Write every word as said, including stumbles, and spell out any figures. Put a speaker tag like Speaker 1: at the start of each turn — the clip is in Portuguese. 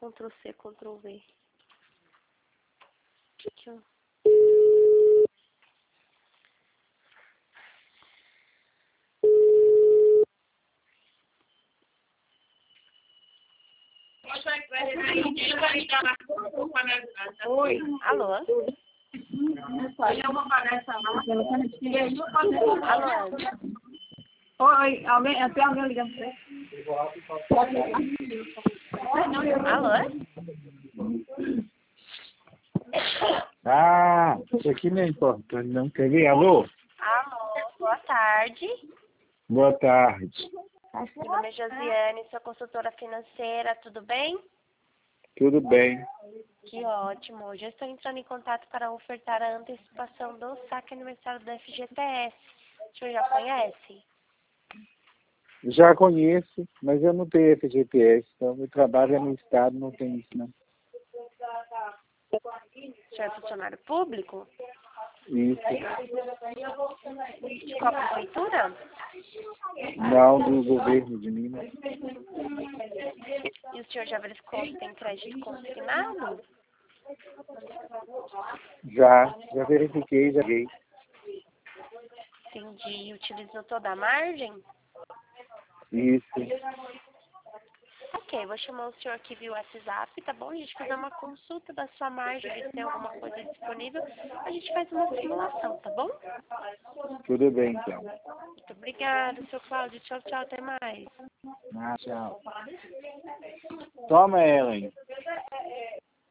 Speaker 1: Ctrl C, Ctrl V. Aqui, ó.
Speaker 2: Oi.
Speaker 1: Alô? Alô?
Speaker 2: Oi, alguém, tem alguém ligando pra você?
Speaker 1: Alô?
Speaker 3: Ah, isso aqui não é importante, não. Quer ver? Alô?
Speaker 1: Alô, boa tarde.
Speaker 3: Boa tarde.
Speaker 1: Meu nome é Josiane, sou consultora financeira, tudo bem?
Speaker 3: Tudo bem.
Speaker 1: Que ótimo. Hoje eu estou entrando em contato para ofertar a antecipação do saque aniversário do F G T S. O senhor já conhece?
Speaker 3: Já conheço, mas eu não tenho F G T S, então meu trabalho é no Estado, não tem isso, não.
Speaker 1: O senhor é funcionário público?
Speaker 3: Isso.
Speaker 1: De qual prefeitura?
Speaker 3: Não, do governo de Minas.
Speaker 1: E o senhor já verificou se tem crédito consignado?
Speaker 3: Já, já verifiquei, já vi.
Speaker 1: Entendi. Utilizou toda a margem?
Speaker 3: Isso.
Speaker 1: Ok, vou chamar o senhor aqui via WhatsApp, tá bom? A gente fazer uma consulta da sua margem, ver se tem alguma coisa disponível. A gente faz uma simulação, tá bom?
Speaker 3: Tudo bem, então.
Speaker 1: Muito obrigada, seu Cláudio. Tchau, tchau, até mais.
Speaker 3: Ah, tchau. Toma ela, hein.